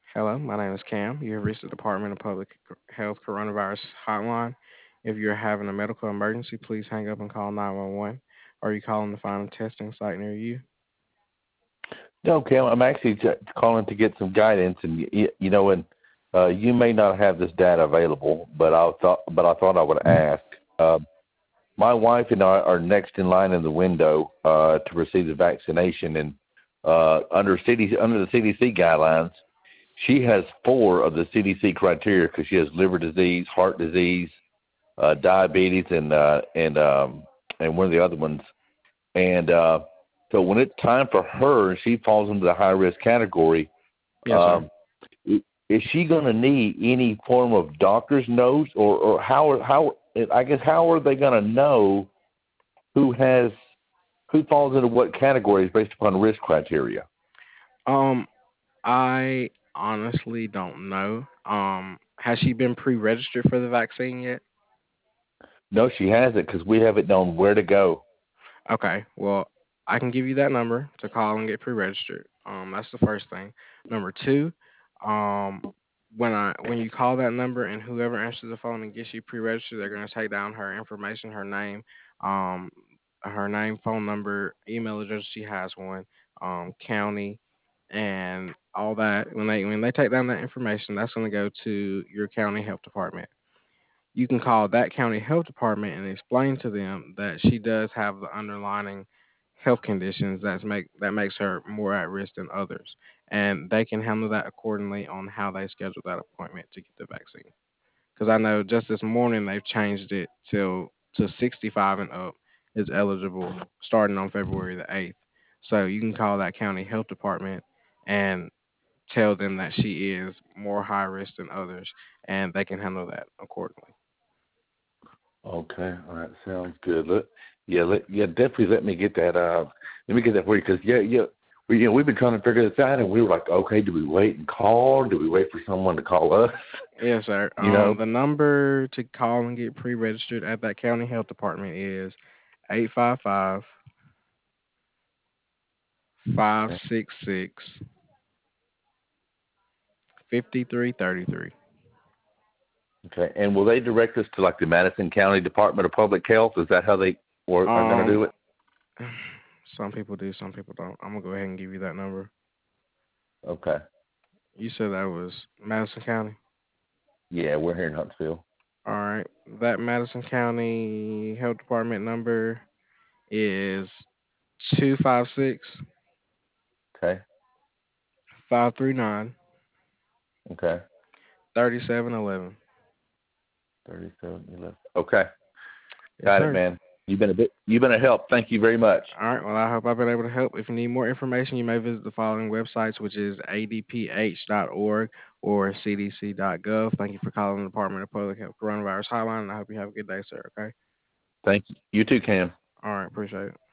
Hello, my name is Cam. You have reached the Department of Public Health Coronavirus Hotline. If you're having a medical emergency, please hang up and call 911. Or you calling to find a testing site near you? No, Cam, I'm actually calling to get some guidance, and and you may not have this data available, but I thought I would ask. Uh, my wife and I are next in line in the window to receive the vaccination, and under the CDC guidelines, she has 4 of the CDC criteria because she has liver disease, heart disease, diabetes, and one of the other ones. And so when it's time for her, she falls into the high risk category. Yes, sir. Is she going to need any form of doctor's notes, or how I guess how are they going to know who falls into what categories based upon risk criteria? Um, I honestly don't know. Has she been pre-registered for the vaccine yet? No, she hasn't because we haven't known where to go. Okay, well, I can give you that number to call and get pre-registered. That's the first thing. Number two, um, when you call that number and whoever answers the phone and gets you pre-registered, they're gonna take down her information, um, her name, phone number, email address. She has one, county, and all that. When they take down that information, that's gonna go to your county health department. You can call that county health department and explain to them that she does have the underlying health conditions that makes her more at risk than others, and they can handle that accordingly on how they schedule that appointment to get the vaccine. Because I know just this morning they've changed it to 65 and up is eligible starting on February the 8th. So you can call that county health department and tell them that she is more high risk than others, and they can handle that accordingly. Okay, all right, sounds good. Definitely let me get that. Let me get that for you because we've been trying to figure this out, and we were like, okay, do we wait and call? Do we wait for someone to call us? Yes, sir. You know, The number to call and get pre-registered at that county health department is 855 five okay, six six 5333. okay. And will they direct us to like the Madison County Department of Public Health? Is that how they are going to Um, do it? some people do, some people don't. I'm gonna go ahead and give you that number. Okay, You said that was Madison County. yeah, we're here in Huntsville. All right, that Madison County Health Department number is 256 Okay, 539 okay, 3711. 3711. Okay, Yes, got it, sir. man. You've been a help. Thank you very much. All right. Well, I hope I've been able to help. If you need more information, you may visit the following websites, which is adph.org or cdc.gov. Thank you for calling the Department of Public Health Coronavirus Hotline, and I hope you have a good day, sir. Okay. Thank you. You too, Cam. All right. Appreciate it.